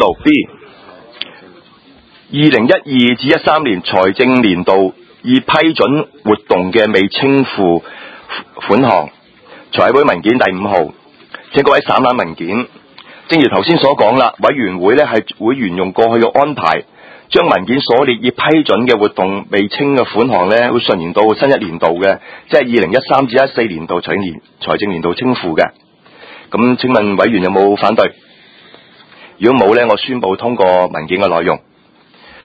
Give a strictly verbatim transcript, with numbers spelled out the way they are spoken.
道 B， 二零一二至一三年財政年度已批准活動嘅未清付款項，財委會文件第五號，請各位省覽文件。正如頭先所講啦，委員會咧係會沿用過去嘅安排，將文件所列已批准嘅活動未清嘅款項咧，會順延到新一年度嘅，即係二零一三至一四年度財年財政年度清付嘅。咁請問委員有冇反對？如果冇咧，我宣布通過文件嘅內容。